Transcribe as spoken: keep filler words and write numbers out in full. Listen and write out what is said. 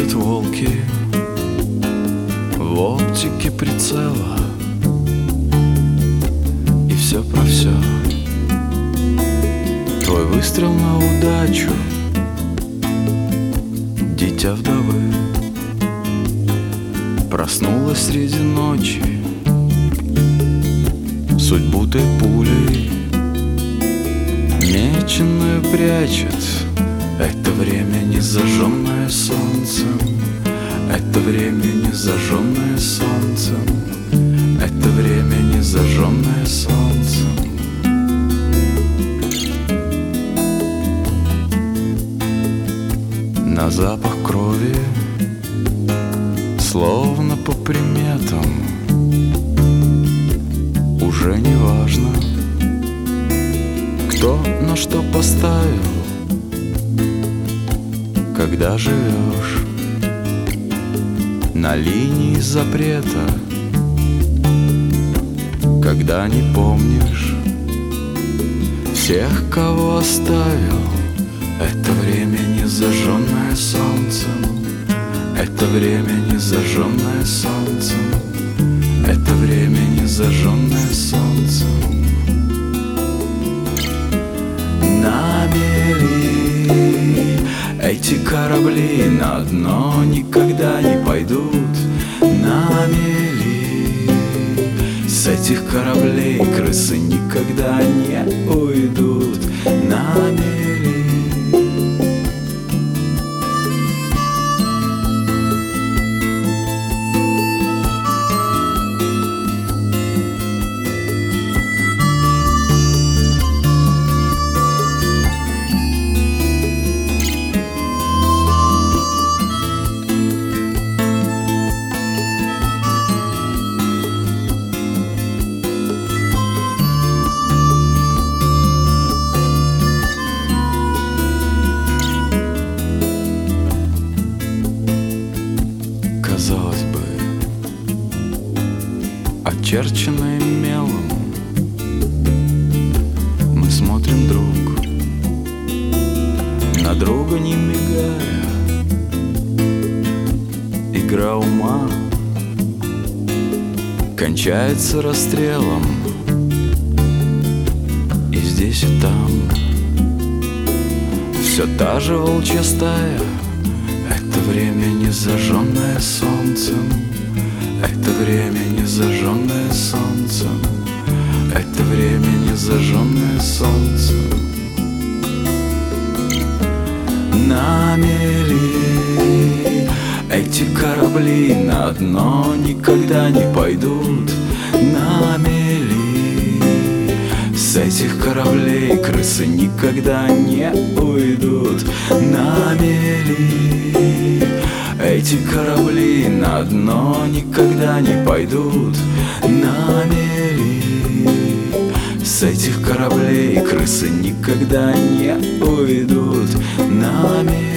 Ходят волки в оптике прицела, и все про все. Твой выстрел на удачу, дитя вдовы, проснулась среди ночи, судьбу ты пулей меченую прячет. Это время, не зажженное солнцем, это время, не зажженное солнцем, это время, не зажженное солнцем. На запах крови, словно по приметам, уже не важно, кто на что поставил. Когда живешь на линии запрета, когда не помнишь всех, кого оставил, это время, не зажженное солнцем, это время, не зажженное солнцем, это время, не зажженное солнцем. На мели эти корабли на дно никогда не пойдут. На мели с этих кораблей крысы никогда не уйдут. На мели. Казалось бы, очерченные мелом, мы смотрим друг на друга, не мигая. Игра ума кончается расстрелом, и здесь и там все та же волчья стая. Это время, не зажженное солнцем, это время, не зажженное солнцем, это время, не зажженное солнцем. На мели эти корабли на дно никогда не пойдут. На мели с этих кораблей крысы никогда не уйдут. На мели эти корабли на дно никогда не пойдут. На мели с этих кораблей крысы никогда не уйдут. На мели.